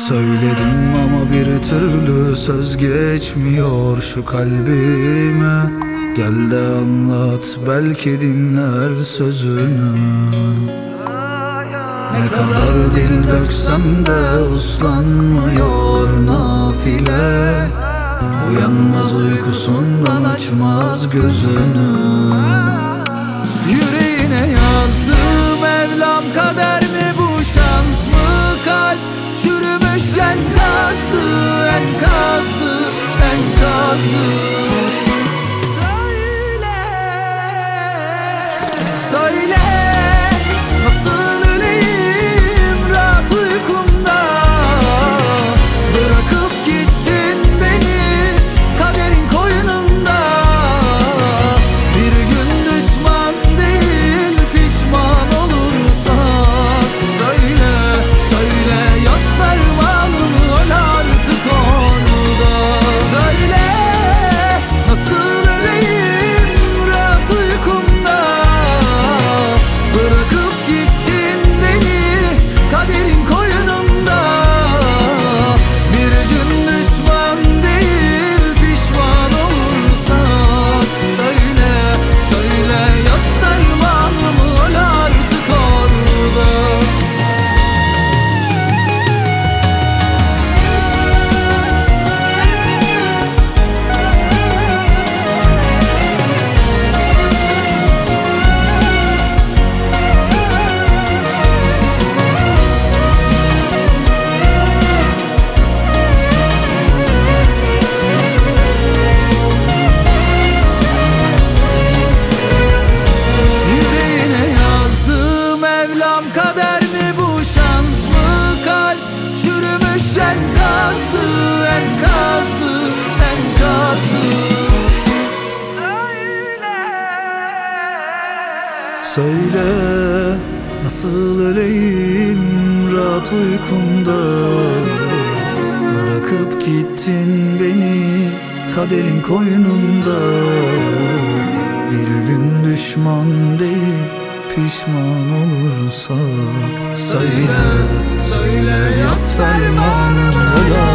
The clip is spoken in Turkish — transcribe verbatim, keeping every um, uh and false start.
Söyledim ama bir türlü söz geçmiyor şu kalbime. Gel de anlat, belki dinler sözünü. Ne kadar dil döksem de uslanmıyor nafile. Uyanmaz uykusundan, açmaz gözünü. Yüreğine yazdım Mevlam, kader mi bu, şans mı kalp? Çürümüş enkazdı, enkazdı, enkazdı. Söyle, söyle, nasıl öleyim rahat uykumda? Bırakıp gittin beni kaderin koynunda. Bir gün düşman değil pişman olursak. Söyle, söyle, yaz fermanımı, öl artık orada. Söyle, nasıl öleyim rahat uykumda? Bırakıp gittin beni kaderin koynunda. Bir gün düşman değil pişman olursak. Söyle, söyle, yaz fermanımı, öl artık orada. Yüreğine yazdım Mevlam, kader mi bu, şans mı kalp? Çürümüş enkazdı, enkazdı, enkazdı. Söyle, nasıl öleyim rahat uykumda? Bırakıp gittin beni kaderin koynunda. Bir gün düşman değil pişman olursak. Söyle, söyle, yaz fermanımı, öl